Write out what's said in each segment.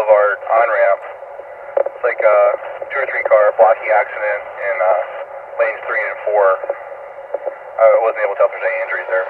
Boulevard on-ramp. It's like a 2 or 3 car blocking accident in lanes 3 and 4. I wasn't able to tell if there's any injuries there.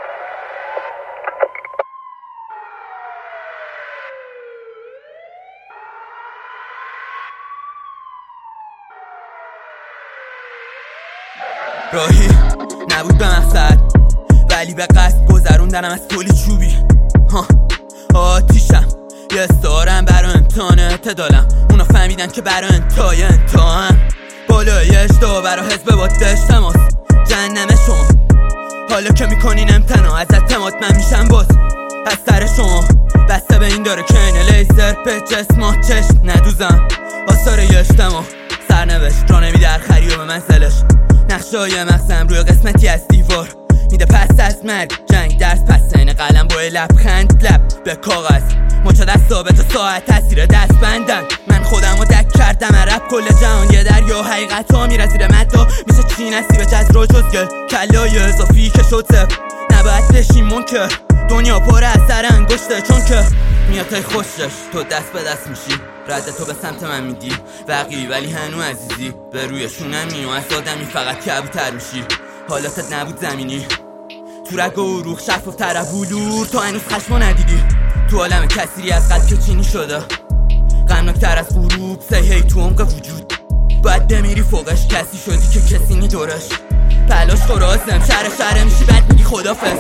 راهی نبود به مقصد، ولی به قصد گذروندنم از پلی چوبی. آتیشم یه استعارم برا امتحان اعتدالم. اونا فهمیدن که برا انتهای امتحان بالای اجدا برا حزب با دشت تماس جهنم شما. حالا که میکنین امتنا از اعتماد من میشم باز از سر شما. بسته به این داره که این لیزر به جسمات چشم ندوزم. آثار یه اجتماع سرنوشت را نمیده هر خری و به منزلش. نقشه های مغزم روی قسمتی از دیوار میده پس از مرگ جنگ درس پس این قلم با لبخند لب به کاغذ مچا دست ثابت و ساعت تاثیر دست بندن. من خودم رو دک کردم عرب کل جهان یه دریا حقیقت ها میره زیر مدا. میشه چی نصیب جزر و جزگل کلای اضافی که شد زب نباید بشیم منکر. دنیا پر از سر انگشته چون که میاتای خوشش تو دست به دست میشی. رد تو به سمت من میدی وقی ولی هنو عزیزی به روی شونم میو از آدمی فقط کبوتر میشی. حالاتت نبود زمینی تو رگ و عروق شفاف تر بلور تو هنوز خشمو ندیدی. تو عالم کسیری از قد که چینی شده غمناکتر از غروب سیهی تو عمق وجود. باید بمیری فوقش کسی شدی که کسی نی دورش تلاش خورازم شهر میشی بعد میگی خدافظ.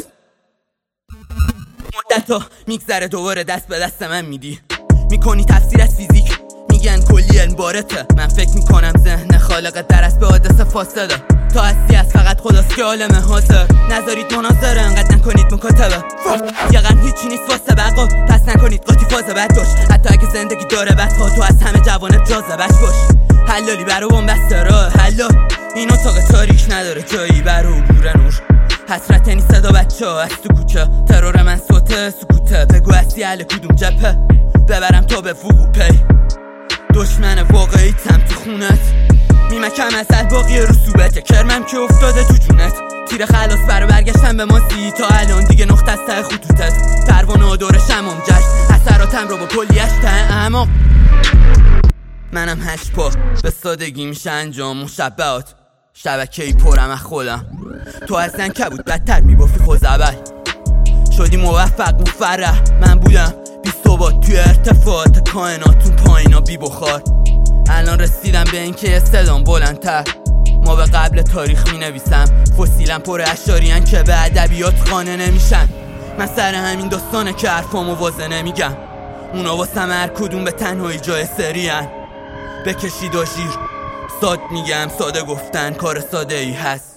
مدتا میگذره دوباره دست به دست من میدی میکنی تفسیر از فیزیک میگن کلی انبارته. من فکر میکنم ذهن خالق درست به حادثه فاصله تا هستی از فقط خداست که عالمه حاضر. نذارید مناظره انقدر نکنید مکاتبه یه قرن هیچی نیست واسه بقا پس نکنید قاطی فازه بد باش. حتی اگه زندگی داره بدها تو از همه جوانت جاذبش باش. حلالی برو بومبسته راه حلا این اتاق تاریک نداره جایی برو عبور نور. حسرت این صدا بچه ها از تو کوچه ترور من صوته سکوته. بگو هستی اهل کدوم جبهه ببرم تا به وقوع پی. دشمن واقعیتم تو خونت میمکم از باقی رسوبت کرمم که افتاده تو جونت. تیر خلاص برا برگشتم به ماسی تا الان دیگه نقطه از ته خطوطت. پروانه و دور شمام جشن اثراتم رو با کلیش ته اعماق. منم 8 پا به سادگی میشه انجام مشبهات شبکه‌ای پرم از خودم. تو اصلا کبود بدتر میبافی خوزبل شدی موفق مفرح. من بودم بی ثبات توی ارتفاعات کائناتون پایینا بی بخار. الان رسیدم به این که صدام بلندتر ما به قبل تاریخ می نویسم. فسیلم پر اشاریان که به ادبیات خانه نمیشن. من سر همین داستانه که حرفامو واضح نمیگم. اونا واسم هر کدوم به تنهایی جای سریان بکشید و شیر. ساد میگم ساده گفتن کار ساده ای هست.